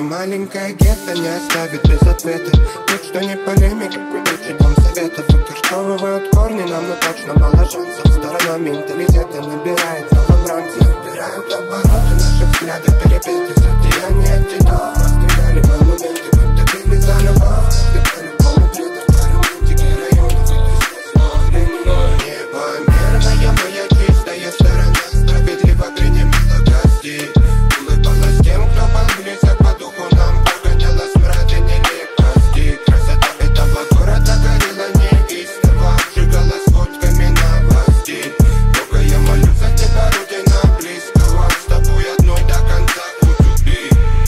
маленькое гетто не оставит без ответа. Тут что не полемика, придучи дом советов. Выкорчевывают корни, нам но точно мало шансов. Сторона менталитета набирает новобранцев. Набирают обороты, наши взгляды перепеты. Состояние антидот, постигали монументы. Будто били за любовь, стыкали полупредок. Романтики районов, непомерная моя чистая сторона. Справедливо принимала гостей. Улыбалась тем, кто был близок по духу нам. Прогоняла смрад и нелепости. Красота этого города горела неистово. Обжигалась водками новостей. Бога, я молюсь за тебя, родина близкого. С тобой одной до конца пути.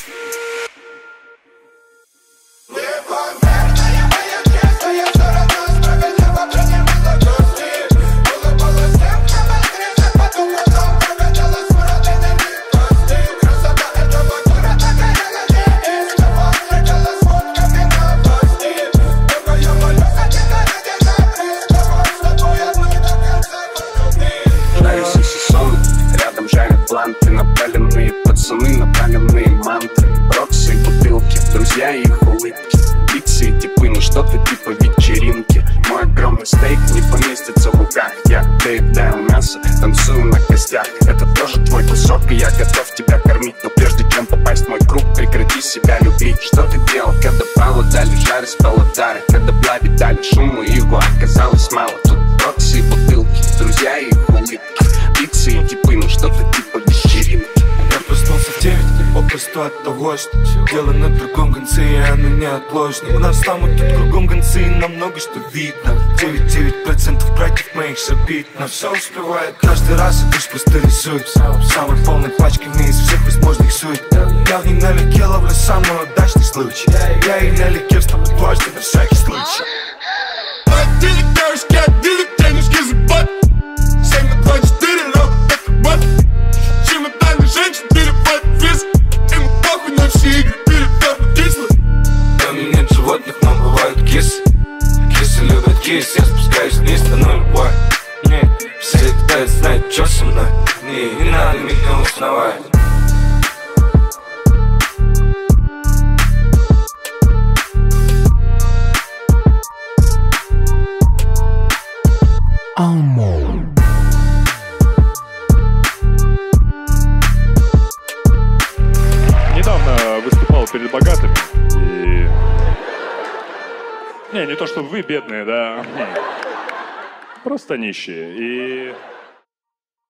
Непомерная моя чистая сторона. Справедливо принимала гостей. Улыбалась тем, кто был близок по духу нам. Прогоняла смрад и нелепости. Красота этого города горела неистово. Обжигалась водками новостей. Бога, я молюсь за тебя, родина близкого. С тобой одной до конца пути. Нравится сон, рядом жарят планты. Напаленные пацаны, напаленные мантры. Роксы и бутылки, друзья и их улыбки. Пиксы и типы, ну что-то типа вечеринки. Мой огромный стейк не поместится в руках. Я доедаю мясо, танцую на костях. Это тоже твой кусок, и я готов тебя кормить. Но прежде чем попасть в мой круг, прекрати себя любить. Что ты делал, когда пало дали жары с палатары? Когда благи дали шуму, и его оказалось мало. Тут роксы и бутылки, друзья и их улыбки. Пиксы и типы, ну что-то типа вечеринки. Я проснулся в 9, попросту от того, что дело на другом конце, и оно неотложно. У нас там и тут кругом гонцы, и нам много что видно. 99% братьев моих шабит, но все успевает каждый раз, и лишь просто рисует. Самой полной пачками из всех возможных сует. Я в ней налегке ловлю самый удачный случай. Я и налегке встану дважды на всякий случай. Отдели девушки, отдели денежки за бат. 7-2-4, рок, это бат. Чемоданы женщин перепад вес. Им похуй на все игры, перевернут кисло. В доме нет животных, но бывают кисы. Кисы любят кис, я спускаюсь вниз, стану любой. Все летают, знают, что со мной. Не надо меня узнавать. Недавно выступал перед богатыми и... Не то чтобы вы бедные, да. Просто нищие. И